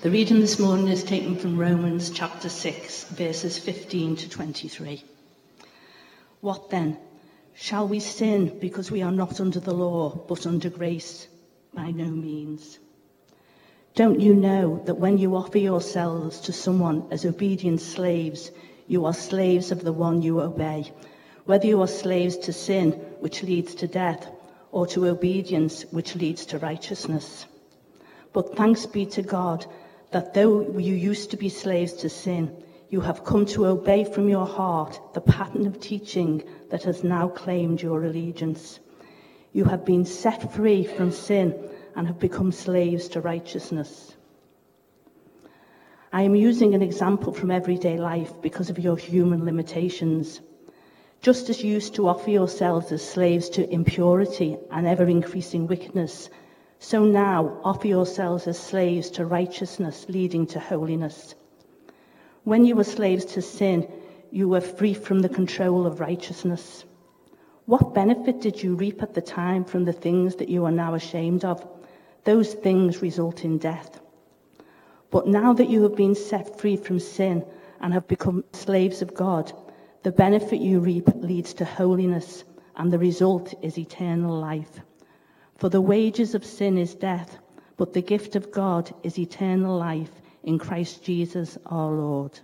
The reading this morning is taken from Romans chapter 6, verses 15 to 23. What then? Shall we sin because we are not under the law, but under grace? By no means. Don't you know that when you offer yourselves to someone as obedient slaves, you are slaves of the one you obey, whether you are slaves to sin, which leads to death, or to obedience, which leads to righteousness? But thanks be to God that though you used to be slaves to sin, you have come to obey from your heart the pattern of teaching that has now claimed your allegiance. You have been set free from sin and have become slaves to righteousness. I am using an example from everyday life because of your human limitations. Just as you used to offer yourselves as slaves to impurity and ever-increasing wickedness, so now offer yourselves as slaves to righteousness leading to holiness. When you were slaves to sin, you were free from the control of righteousness. What benefit did you reap at the time from the things that you are now ashamed of? Those things result in death. But now that you have been set free from sin and have become slaves of God, the benefit you reap leads to holiness, and the result is eternal life. For the wages of sin is death, but the gift of God is eternal life in Christ Jesus our Lord.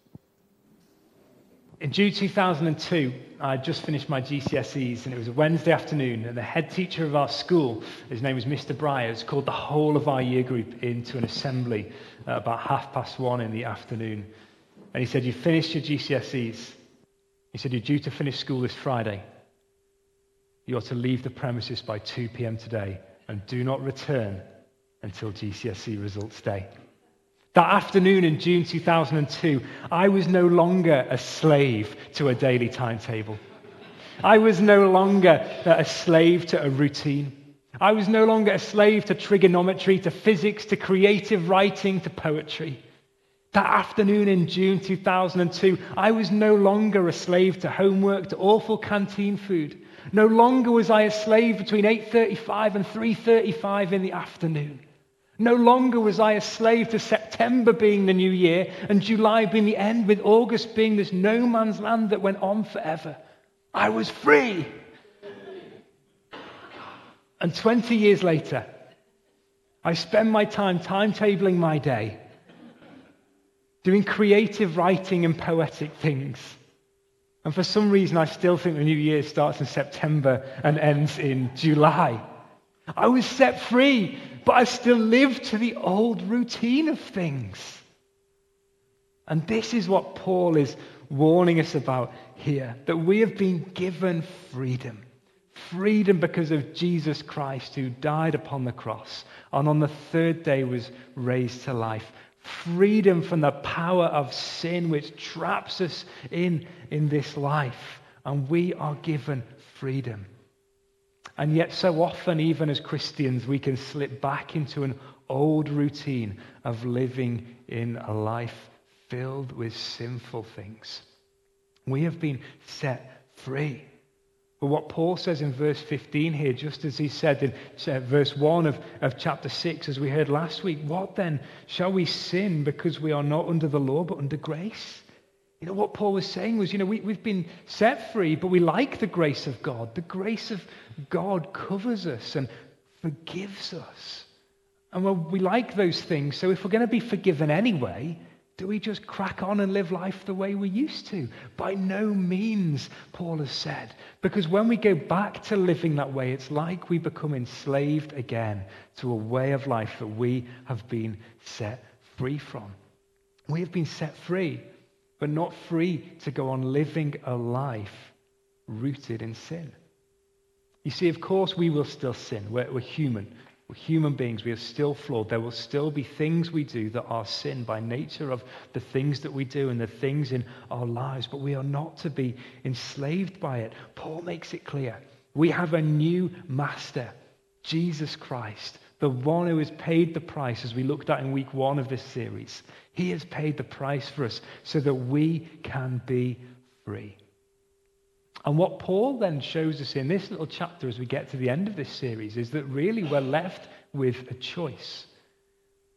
In June 2002, I just finished my GCSEs, and it was a Wednesday afternoon, and the head teacher of our school, his name was Mr. Bryars, called the whole of our year group into an assembly at about 1:30 in the afternoon. And he said, "You finished your GCSEs. He said, you're due to finish school this Friday. You are to leave the premises by 2 p.m. today and do not return until GCSE results day." That afternoon in June 2002, I was no longer a slave to a daily timetable. I was no longer a slave to a routine. I was no longer a slave to trigonometry, to physics, to creative writing, to poetry. That afternoon in June 2002, I was no longer a slave to homework, to awful canteen food. No longer was I a slave between 8:35 and 3:35 in the afternoon. No longer was I a slave to September being the new year and July being the end, with August being this no man's land that went on forever. I was free. And 20 years later, I spend my time timetabling my day, doing creative writing and poetic things. And for some reason, I still think the new year starts in September and ends in July. I was set free, but I still live to the old routine of things. And this is what Paul is warning us about here, that we have been given freedom. Freedom because of Jesus Christ, who died upon the cross and on the third day was raised to life. Freedom from the power of sin which traps us in this life. And we are given freedom. And yet so often, even as Christians, we can slip back into an old routine of living in a life filled with sinful things. We have been set free. But what Paul says in verse 15 here, just as he said in verse 1 of chapter 6, as we heard last week, what then? Shall we sin because we are not under the law but under grace? You know, what Paul was saying was, we've been set free, but we like the grace of God. The grace of God covers us and forgives us. And well, we like those things, so if we're going to be forgiven anyway, do we just crack on and live life the way we used to? By no means, Paul has said. Because when we go back to living that way, it's like we become enslaved again to a way of life that we have been set free from. We have been set free, but not free to go on living a life rooted in sin. You see, of course, we will still sin. We're human. We're human beings. We are still flawed. There will still be things we do that are sin by nature of the things that we do and the things in our lives, but we are not to be enslaved by it. Paul makes it clear. We have a new master, Jesus Christ, the one who has paid the price, as we looked at in week 1 of this series. He has paid the price for us so that we can be free. And what Paul then shows us in this little chapter as we get to the end of this series is that really we're left with a choice.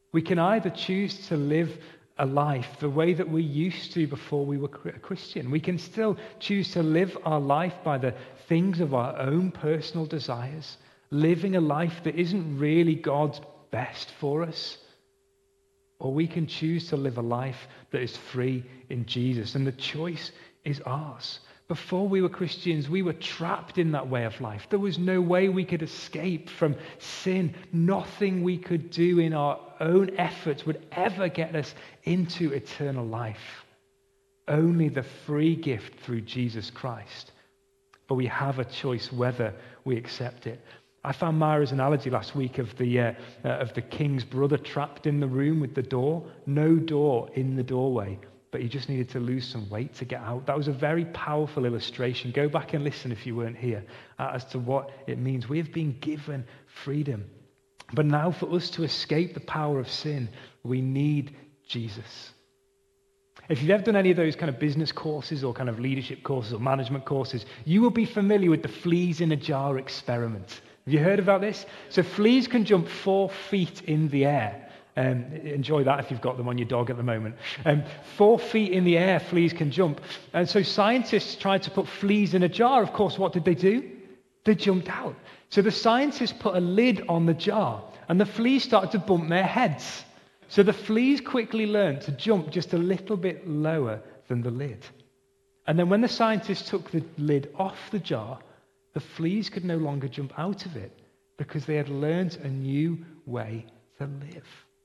We can either choose to live a life the way that we used to before we were a Christian. We can still choose to live our life by the things of our own personal desires, living a life that isn't really God's best for us. Or we can choose to live a life that is free in Jesus. And the choice is ours. Before we were Christians, we were trapped in that way of life. There was no way we could escape from sin. Nothing we could do in our own efforts would ever get us into eternal life. Only the free gift through Jesus Christ. But we have a choice whether we accept it. I found Myra's analogy last week of the king's brother trapped in the room with the door. No door in the doorway. But he just needed to lose some weight to get out. That was a very powerful illustration. Go back and listen if you weren't here as to what it means. We have been given freedom. But now for us to escape the power of sin, we need Jesus. If you've ever done any of those kind of business courses or kind of leadership courses or management courses, you will be familiar with the fleas in a jar experiment. Have you heard about this? So fleas can jump 4 feet in the air. Enjoy that if you've got them on your dog at the moment. 4 feet in the air, fleas can jump. And so scientists tried to put fleas in a jar. Of course, what did they do? They jumped out. So the scientists put a lid on the jar, and the fleas started to bump their heads. So the fleas quickly learned to jump just a little bit lower than the lid. And then when the scientists took the lid off the jar, the fleas could no longer jump out of it because they had learned a new way to live.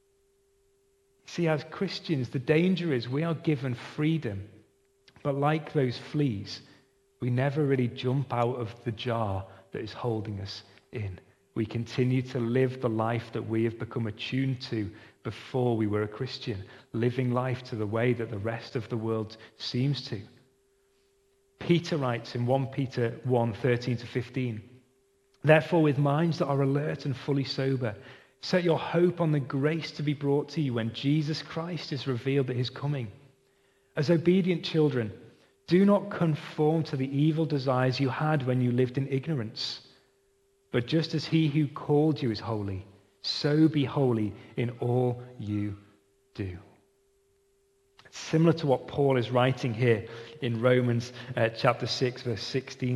See, as Christians, the danger is we are given freedom, but like those fleas, we never really jump out of the jar that is holding us in. We continue to live the life that we have become attuned to before we were a Christian, living life to the way that the rest of the world seems to. Peter writes in 1 Peter 1:13-15, "Therefore, with minds that are alert and fully sober, set your hope on the grace to be brought to you when Jesus Christ is revealed at his coming. As obedient children, do not conform to the evil desires you had when you lived in ignorance. But just as he who called you is holy, so be holy in all you do." It's similar to what Paul is writing here in Romans chapter 6, verse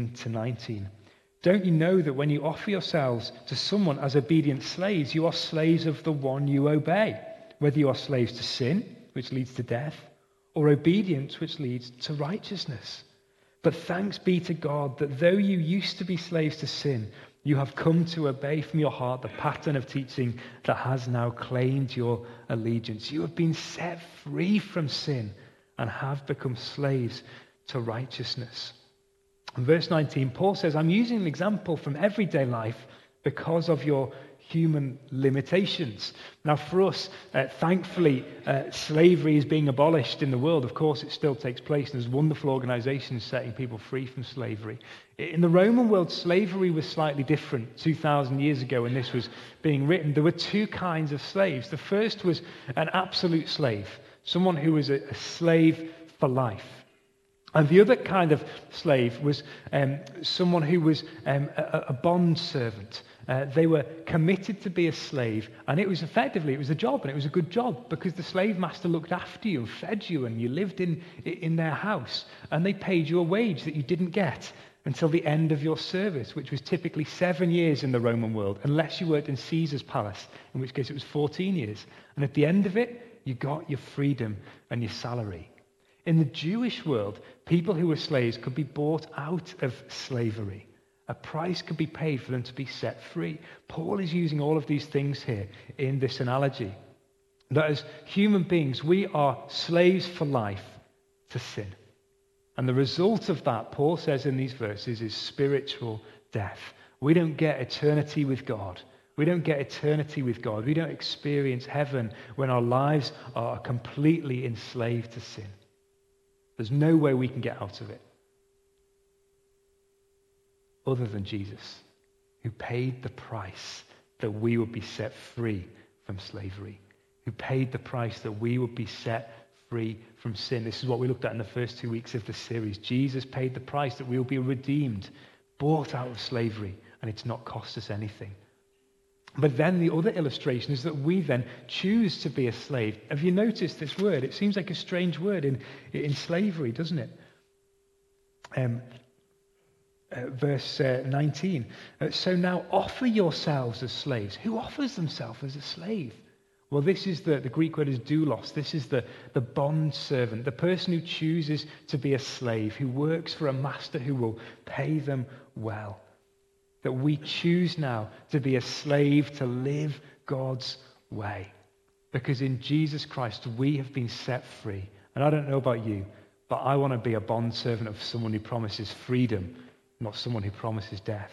16-19. "Don't you know that when you offer yourselves to someone as obedient slaves, you are slaves of the one you obey, whether you are slaves to sin, which leads to death, or obedience, which leads to righteousness? But thanks be to God that though you used to be slaves to sin, you have come to obey from your heart the pattern of teaching that has now claimed your allegiance. You have been set free from sin and have become slaves to righteousness." In verse 19, Paul says, "I'm using an example from everyday life because of your human limitations." Now, for us, thankfully, slavery is being abolished in the world. Of course, it still takes place, and there's wonderful organizations setting people free from slavery. In the Roman world, slavery was slightly different. 2,000 years ago, when this was being written, there were 2 kinds of slaves. The first was an absolute slave, someone who was a slave for life. And the other kind of slave was someone who was a bond servant. They were committed to be a slave, and it was a job, and it was a good job because the slave master looked after you and fed you, and you lived in their house, and they paid you a wage that you didn't get until the end of your service, which was typically 7 years in the Roman world, unless you worked in Caesar's palace, in which case it was 14 years. And at the end of it, you got your freedom and your salary. In the Jewish world, people who were slaves could be bought out of slavery. A price could be paid for them to be set free. Paul is using all of these things here in this analogy. That as human beings, we are slaves for life to sin. And the result of that, Paul says in these verses, is spiritual death. We don't get eternity with God. We don't get eternity with God. We don't experience heaven when our lives are completely enslaved to sin. There's no way we can get out of it other than Jesus, who paid the price that we would be set free from slavery, who paid the price that we would be set free from sin. This is what we looked at in the first 2 weeks of the series. Jesus paid the price that we will be redeemed, bought out of slavery, and it's not cost us anything. But then the other illustration is that we then choose to be a slave. Have you noticed this word? It seems like a strange word in slavery, doesn't it? Verse 19. So now offer yourselves as slaves. Who offers themselves as a slave? Well, this is the Greek word is doulos. This is the bond servant, the person who chooses to be a slave, who works for a master who will pay them well. That we choose now to be a slave, to live God's way. Because in Jesus Christ, we have been set free. And I don't know about you, but I want to be a bondservant of someone who promises freedom, not someone who promises death.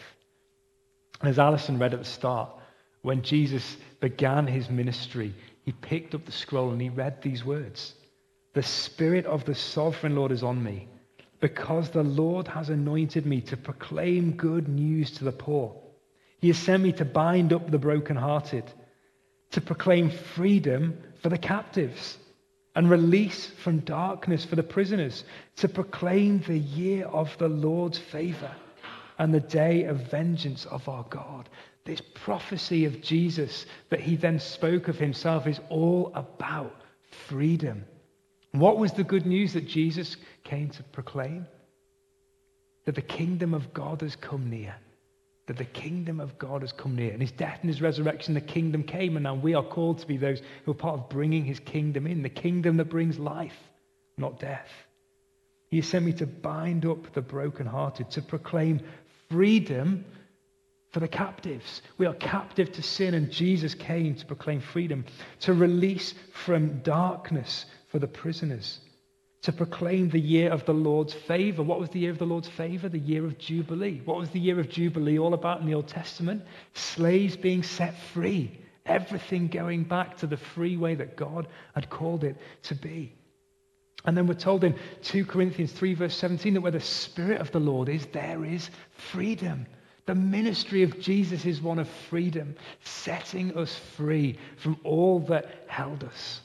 And as Alison read at the start, when Jesus began his ministry, he picked up the scroll and he read these words. The Spirit of the Sovereign Lord is on me, because the Lord has anointed me to proclaim good news to the poor. He has sent me to bind up the brokenhearted, to proclaim freedom for the captives and release from darkness for the prisoners, to proclaim the year of the Lord's favor and the day of vengeance of our God. This prophecy of Jesus that he then spoke of himself is all about freedom. What was the good news that Jesus came to proclaim? That the kingdom of God has come near. That the kingdom of God has come near. In his death and his resurrection, the kingdom came, and now we are called to be those who are part of bringing his kingdom in. The kingdom that brings life, not death. He has sent me to bind up the brokenhearted, to proclaim freedom for the captives. We are captive to sin, and Jesus came to proclaim freedom, to release from darkness for the prisoners, to proclaim the year of the Lord's favor. What was the year of the Lord's favor? The year of Jubilee. What was the year of Jubilee all about in the Old Testament? Slaves being set free. Everything going back to the free way that God had called it to be. And then we're told in 2 Corinthians 3 verse 17 that where the Spirit of the Lord is, there is freedom. The ministry of Jesus is one of freedom, setting us free from all that held us.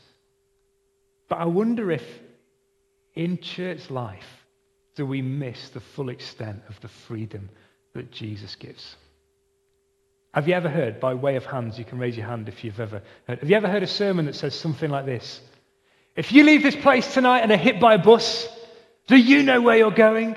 But I wonder if in church life do we miss the full extent of the freedom that Jesus gives. Have you ever heard, by way of hands, you can raise your hand if you've ever heard, have you ever heard a sermon that says something like this? If you leave this place tonight and are hit by a bus, do you know where you're going?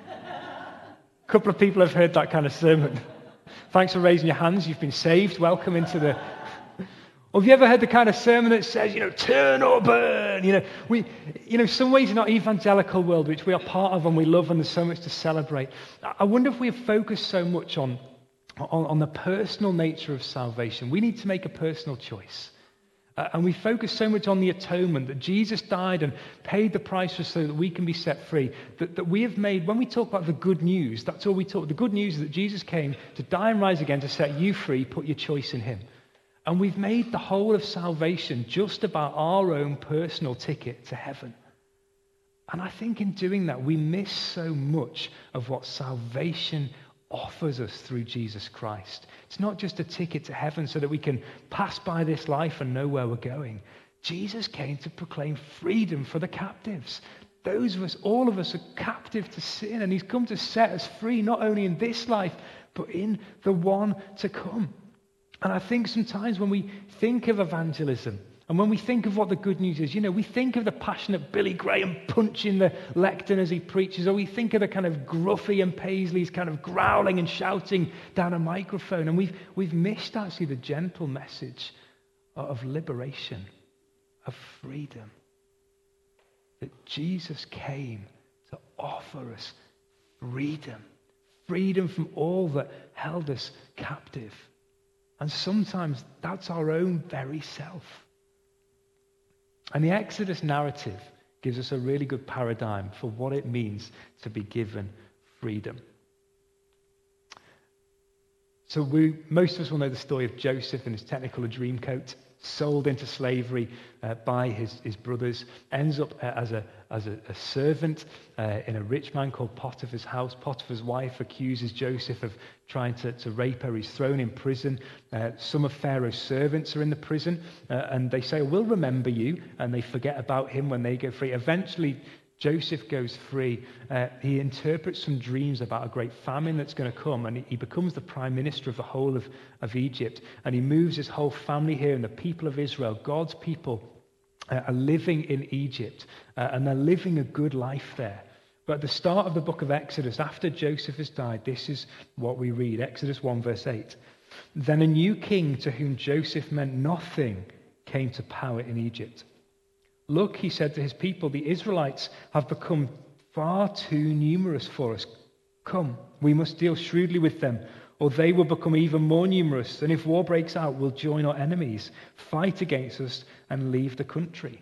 A couple of people have heard that kind of sermon. Thanks for raising your hands. You've been saved. Welcome into the... Or have you ever heard the kind of sermon that says, turn or burn? Some ways in our evangelical world, which we are part of and we love and there's so much to celebrate. I wonder if we have focused so much on the personal nature of salvation. We need to make a personal choice. And we focus so much on the atonement, that Jesus died and paid the price for us so that we can be set free, that we have made, when we talk about the good news, that's all we talk. The good news is that Jesus came to die and rise again to set you free, put your choice in him. And we've made the whole of salvation just about our own personal ticket to heaven. And I think in doing that, we miss so much of what salvation offers us through Jesus Christ. It's not just a ticket to heaven so that we can pass by this life and know where we're going. Jesus came to proclaim freedom for the captives. Those of us, all of us, are captive to sin, and he's come to set us free, not only in this life, but in the one to come. And I think sometimes when we think of evangelism, and when we think of what the good news is, we think of the passionate Billy Graham punching the lectern as he preaches, or we think of the kind of Gruffy and Paisley's kind of growling and shouting down a microphone. And we've missed actually the gentle message of liberation, of freedom. That Jesus came to offer us freedom. Freedom from all that held us captive. And sometimes that's our own very self. And the Exodus narrative gives us a really good paradigm for what it means to be given freedom. So most of us will know the story of Joseph and his Technicolor Dreamcoat, sold into slavery by his brothers, ends up as a servant in a rich man called Potiphar's house. Potiphar's wife accuses Joseph of trying to rape her. He's thrown in prison. Some of Pharaoh's servants are in the prison, and they say, we'll remember you, and they forget about him when they go free. Eventually, Joseph goes free. He interprets some dreams about a great famine that's going to come, and he becomes the prime minister of the whole of Egypt. And he moves his whole family here, and the people of Israel, God's people, are living in Egypt, and they're living a good life there. But at the start of the book of Exodus, after Joseph has died, this is what we read. Exodus 1 verse 8. Then a new king to whom Joseph meant nothing came to power in Egypt. Look, he said to his people, the Israelites have become far too numerous for us. Come, we must deal shrewdly with them, or they will become even more numerous. And if war breaks out, we'll join our enemies, fight against us, and leave the country.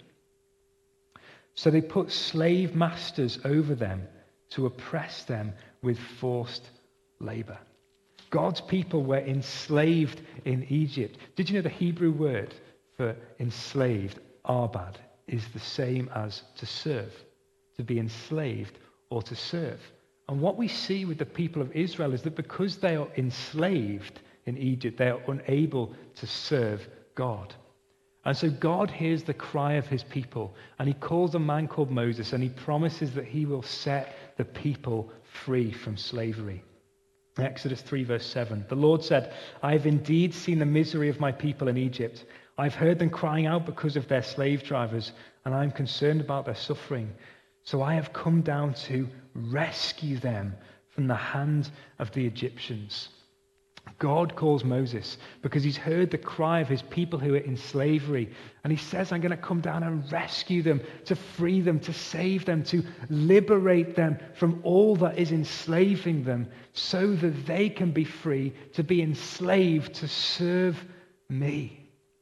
So they put slave masters over them to oppress them with forced labor. God's people were enslaved in Egypt. Did you know the Hebrew word for enslaved, arbad, is the same as to serve, to be enslaved or to serve? And what we see with the people of Israel is that because they are enslaved in Egypt, they are unable to serve God. And so God hears the cry of his people, and he calls a man called Moses, and he promises that he will set the people free from slavery. Exodus 3 verse 7, the Lord said, I have indeed seen the misery of my people in Egypt. I've heard them crying out because of their slave drivers, and I'm concerned about their suffering. So I have come down to rescue them from the hand of the Egyptians. God calls Moses because he's heard the cry of his people who are in slavery. And he says, I'm going to come down and rescue them, to free them, to save them, to liberate them from all that is enslaving them so that they can be free to be enslaved to serve me.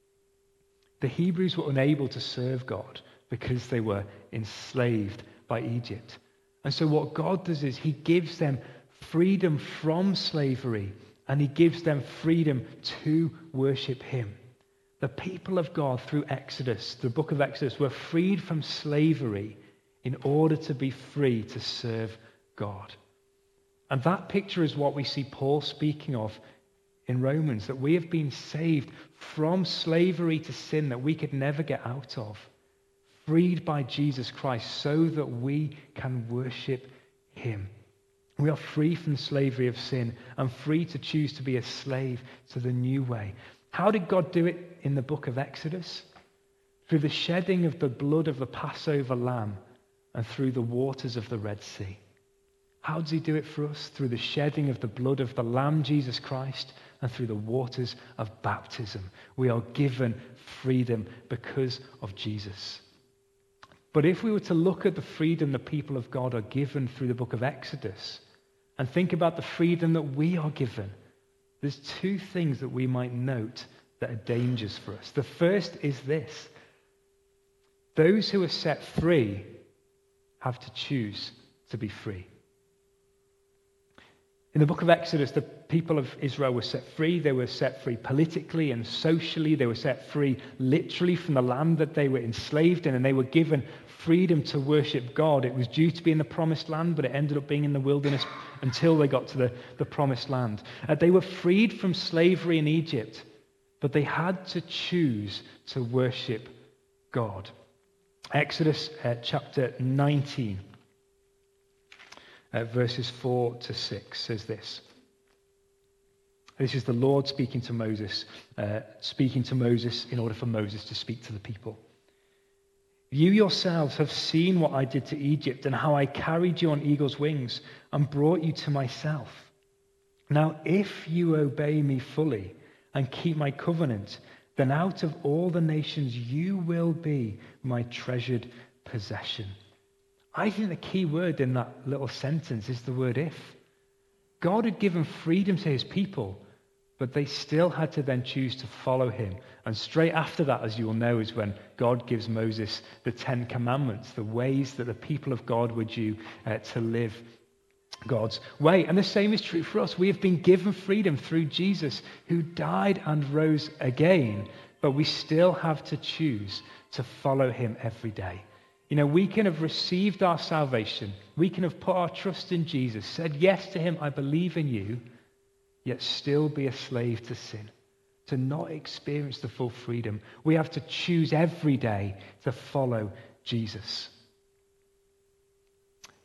The Hebrews were unable to serve God because they were enslaved by Egypt. And so what God does is he gives them freedom from slavery, and he gives them freedom to worship him. The people of God through Exodus, the book of Exodus, were freed from slavery in order to be free to serve God. And that picture is what we see Paul speaking of in Romans, that we have been saved from slavery to sin that we could never get out of, freed by Jesus Christ so that we can worship him. We are free from the slavery of sin and free to choose to be a slave to the new way. How did God do it in the book of Exodus? Through the shedding of the blood of the Passover lamb and through the waters of the Red Sea. How does he do it for us? Through the shedding of the blood of the Lamb, Jesus Christ, and through the waters of baptism. We are given freedom because of Jesus. But if we were to look at the freedom the people of God are given through the book of Exodus and think about the freedom that we are given, there's two things that we might note that are dangers for us. The first is this: those who are set free have to choose to be free. In the book of Exodus, the people of Israel were set free. They were set free politically and socially. They were set free literally from the land that they were enslaved in, and they were given freedom to worship God. It was due to be in the promised land, but it ended up being in the wilderness until they got to the promised land. They were freed from slavery in Egypt, but they had to choose to worship God. Exodus chapter 19. Verses 4 to 6 says this. This is the Lord speaking to Moses in order for Moses to speak to the people. You yourselves have seen what I did to Egypt and how I carried you on eagle's wings and brought you to myself. Now, if you obey me fully and keep my covenant, then out of all the nations you will be my treasured possession. I think the key word in that little sentence is the word if. God had given freedom to his people, but they still had to then choose to follow him. And straight after that, as you will know, is when God gives Moses the 10 Commandments, the ways that the people of God were due to live God's way. And the same is true for us. We have been given freedom through Jesus, who died and rose again, but we still have to choose to follow him every day. You know, we can have received our salvation. We can have put our trust in Jesus, said yes to him, I believe in you, yet still be a slave to sin, to not experience the full freedom. We have to choose every day to follow Jesus.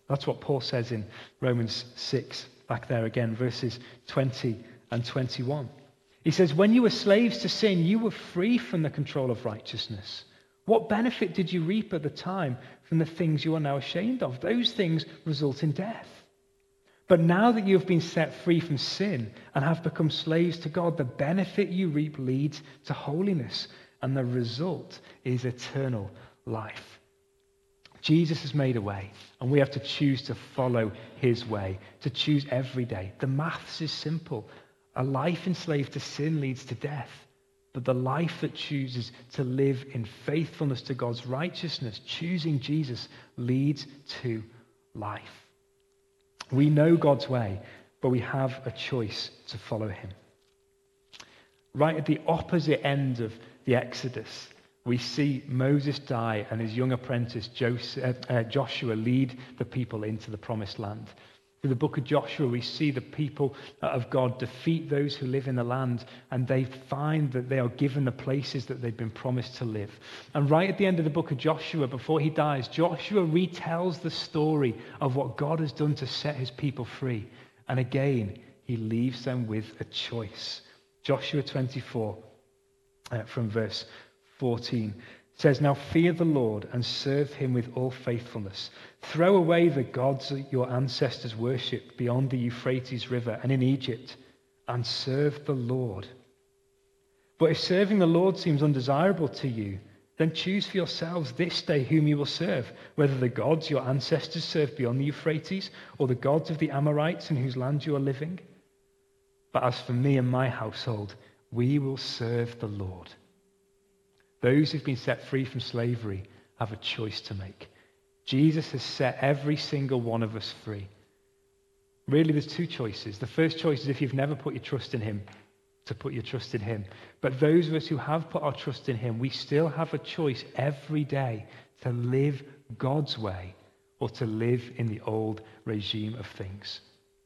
That's what Paul says in Romans 6, back there again, verses 20 and 21. He says, when you were slaves to sin, you were free from the control of righteousness. What benefit did you reap at the time from the things you are now ashamed of? Those things result in death. But now that you have been set free from sin and have become slaves to God, the benefit you reap leads to holiness, and the result is eternal life. Jesus has made a way, and we have to choose to follow his way, to choose every day. The maths is simple. A life enslaved to sin leads to death, but the life that chooses to live in faithfulness to God's righteousness, choosing Jesus, leads to life. We know God's way, but we have a choice to follow him. Right at the opposite end of the Exodus, we see Moses die and his young apprentice Joshua lead the people into the promised land. Through the book of Joshua, we see the people of God defeat those who live in the land, and they find that they are given the places that they've been promised to live. And right at the end of the book of Joshua, before he dies, Joshua retells the story of what God has done to set his people free. And again, he leaves them with a choice. Joshua 24, from verse 14 says, now fear the Lord and serve him with all faithfulness. Throw away the gods that your ancestors worshipped beyond the Euphrates River and in Egypt, and serve the Lord. But if serving the Lord seems undesirable to you, then choose for yourselves this day whom you will serve, whether the gods your ancestors served beyond the Euphrates, or the gods of the Amorites in whose land you are living. But as for me and my household, we will serve the Lord. Those who've been set free from slavery have a choice to make. Jesus has set every single one of us free. Really, there's two choices. The first choice is if you've never put your trust in him, to put your trust in him. But those of us who have put our trust in him, we still have a choice every day to live God's way or to live in the old regime of things.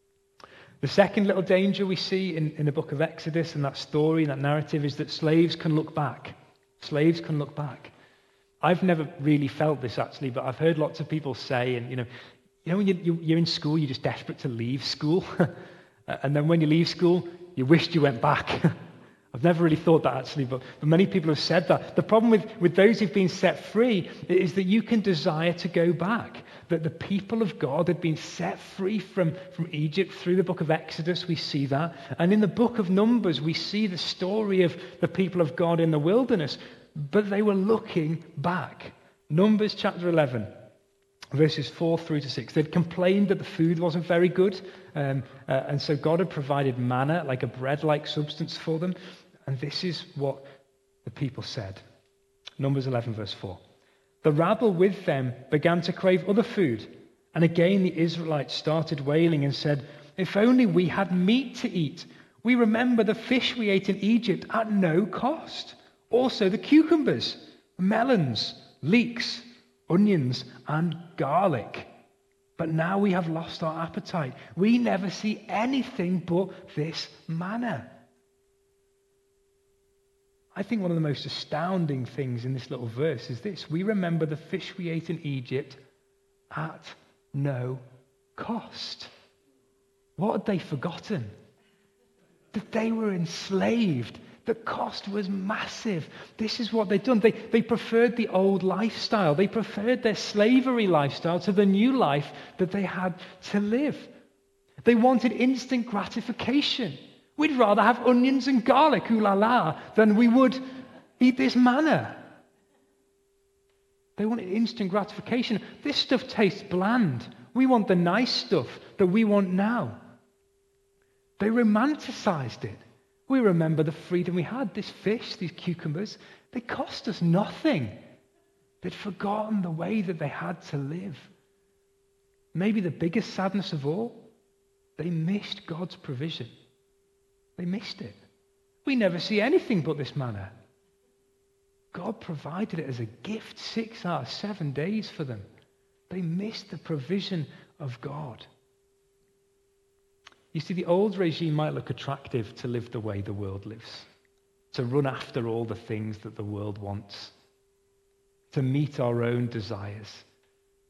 The second little danger we see in the book of Exodus and that story and that narrative is that slaves can look back. Slaves can look back. I've never really felt this actually, but I've heard lots of people say, and you know when you're in school, you're just desperate to leave school, and then when you leave school, you wished you went back. I've never really thought that actually, but many people have said that. The problem with those who've been set free is that you can desire to go back. That the people of God had been set free from Egypt. Through the book of Exodus, we see that. And in the book of Numbers, we see the story of the people of God in the wilderness. But they were looking back. Numbers chapter 11, verses 4 through to 6. They'd complained that the food wasn't very good. And so God had provided manna, like a bread-like substance for them. And this is what the people said. Numbers 11, verse 4. The rabble with them began to crave other food. And again the Israelites started wailing and said, if only we had meat to eat. We remember the fish we ate in Egypt at no cost. Also the cucumbers, melons, leeks, onions, and garlic. But now we have lost our appetite. We never see anything but this manna. I think one of the most astounding things in this little verse is this. We remember the fish we ate in Egypt at no cost. What had they forgotten? That they were enslaved. The cost was massive. This is what they'd done. They preferred the old lifestyle. They preferred their slavery lifestyle to the new life that they had to live. They wanted instant gratification. We'd rather have onions and garlic, ooh la la, than we would eat this manna. They wanted instant gratification. This stuff tastes bland. We want the nice stuff that we want now. They romanticized it. We remember the freedom we had. This fish, these cucumbers, they cost us nothing. They'd forgotten the way that they had to live. Maybe the biggest sadness of all, they missed God's provision. They missed it. We never see anything but this manna. God provided it as a gift 6 out of 7 days for them. They missed the provision of God. You see, the old regime might look attractive to live the way the world lives, to run after all the things that the world wants, to meet our own desires,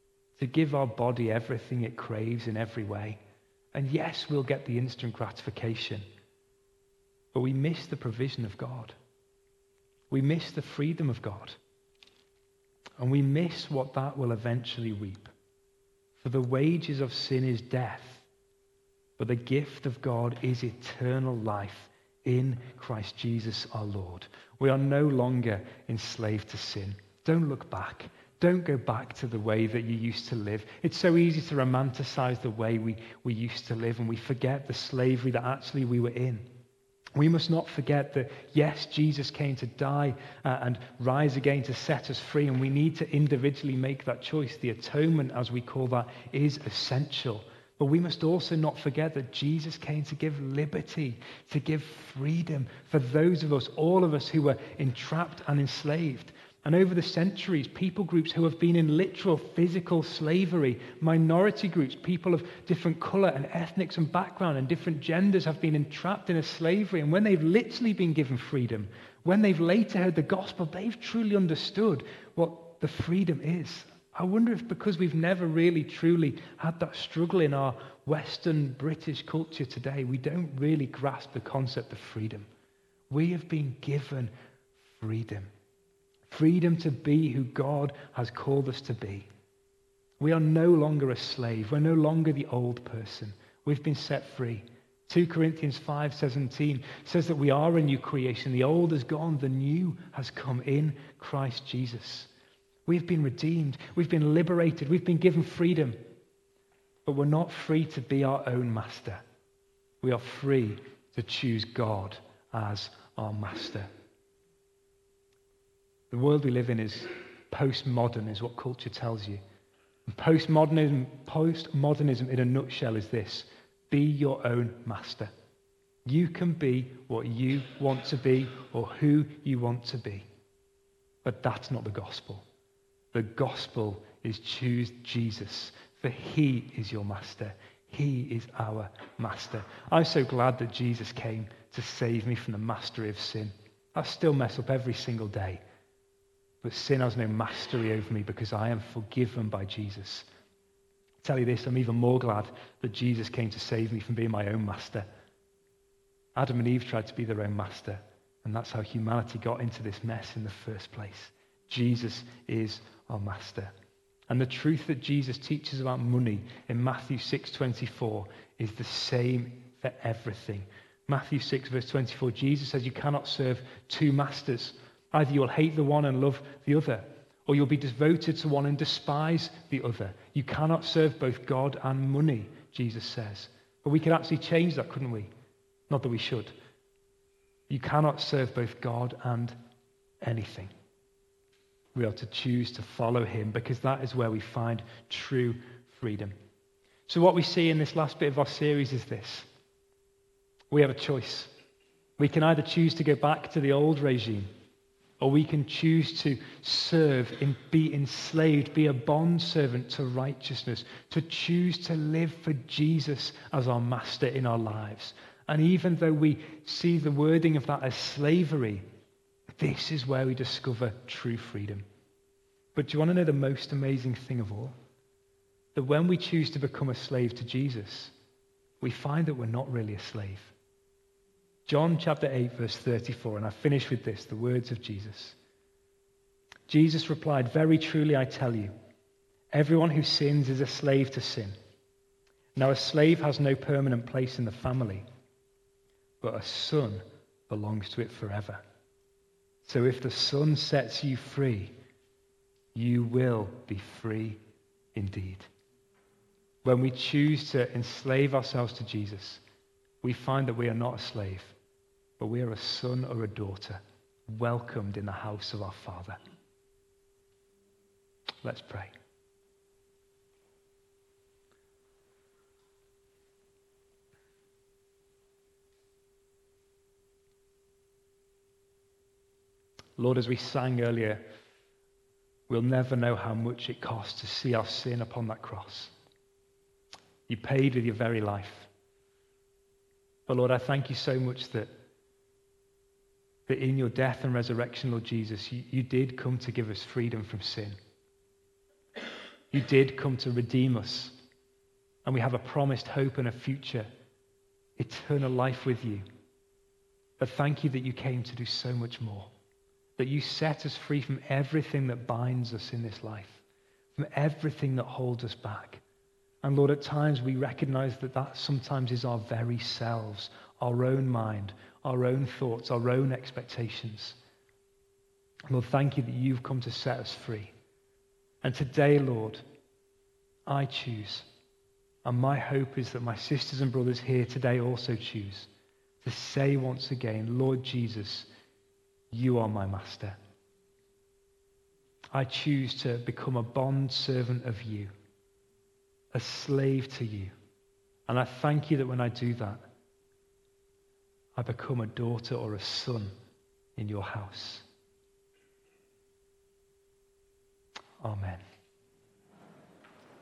to give our body everything it craves in every way. And yes, we'll get the instant gratification, but we miss the provision of God. We miss the freedom of God. And we miss what that will eventually reap. For the wages of sin is death, but the gift of God is eternal life in Christ Jesus our Lord. We are no longer enslaved to sin. Don't look back. Don't go back to the way that you used to live. It's so easy to romanticize the way we used to live, and we forget the slavery that actually we were in. We must not forget that, yes, Jesus came to die and rise again to set us free, and we need to individually make that choice. The atonement, as we call that, is essential. But we must also not forget that Jesus came to give liberty, to give freedom for those of us, all of us who were entrapped and enslaved. And over the centuries, people groups who have been in literal physical slavery, minority groups, people of different color and ethnics and background and different genders have been entrapped in a slavery. And when they've literally been given freedom, when they've later heard the gospel, they've truly understood what the freedom is. I wonder if because we've never really truly had that struggle in our Western British culture today, we don't really grasp the concept of freedom. We have been given freedom. Freedom to be who God has called us to be. We are no longer a slave. We're no longer the old person. We've been set free. 2 Corinthians 5:17 says that we are a new creation. The old is gone. The new has come in Christ Jesus. We've been redeemed. We've been liberated. We've been given freedom. But we're not free to be our own master. We are free to choose God as our master. The world we live in is postmodern, is what culture tells you. And postmodernism in a nutshell is this: be your own master. You can be what you want to be or who you want to be. But that's not the gospel. The gospel is choose Jesus, for he is your master. He is our master. I'm so glad that Jesus came to save me from the mastery of sin. I still mess up every single day. But sin has no mastery over me because I am forgiven by Jesus. I tell you this, I'm even more glad that Jesus came to save me from being my own master. Adam and Eve tried to be their own master, and that's how humanity got into this mess in the first place. Jesus is our master. And the truth that Jesus teaches about money in Matthew 6:24 is the same for everything. Matthew 6 verse 24, Jesus says you cannot serve two masters. Either you'll hate the one and love the other, or you'll be devoted to one and despise the other. You cannot serve both God and money, Jesus says. But we could actually change that, couldn't we? Not that we should. You cannot serve both God and anything. We are to choose to follow him because that is where we find true freedom. So what we see in this last bit of our series is this. We have a choice. We can either choose to go back to the old regime, or we can choose to serve and be enslaved, be a bondservant to righteousness, to choose to live for Jesus as our master in our lives. And even though we see the wording of that as slavery, this is where we discover true freedom. But do you want to know the most amazing thing of all? That when we choose to become a slave to Jesus, we find that we're not really a slave. John chapter 8, verse 34, and I finish with this, the words of Jesus. Jesus replied, "Very truly I tell you, everyone who sins is a slave to sin. Now a slave has no permanent place in the family, but a son belongs to it forever. So if the Son sets you free, you will be free indeed." When we choose to enslave ourselves to Jesus, we find that we are not a slave, but we are a son or a daughter, welcomed in the house of our Father. Let's pray. Lord, as we sang earlier, we'll never know how much it costs to see our sin upon that cross. You paid with your very life. But Lord, I thank you so much that in your death and resurrection, Lord Jesus, you did come to give us freedom from sin. You did come to redeem us. And we have a promised hope and a future, eternal life with you. But thank you that you came to do so much more. That you set us free from everything that binds us in this life, from everything that holds us back. And Lord, at times we recognize that that sometimes is our very selves, our own mind, our own thoughts, our own expectations. Lord, thank you that you've come to set us free. And today, Lord, I choose, and my hope is that my sisters and brothers here today also choose to say once again, Lord Jesus, you are my master. I choose to become a bond servant of you, a slave to you. And I thank you that when I do that, I become a daughter or a son in your house. Amen.